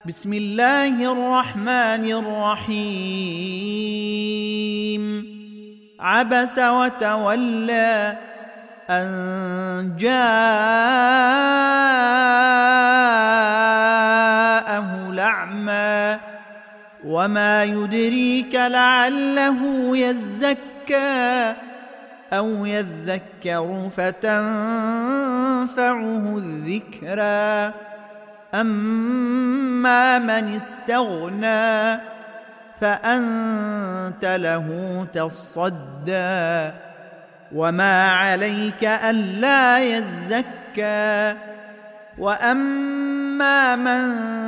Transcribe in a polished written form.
بسم الله الرحمن الرحيم عبس وتولى أن جاءه الأعمى وما يدريك لعله يزكى أو يذكر فتنفعه الذكرى أما من استغنى فأنت له تصدى وما عليك ألا يزكى وأما من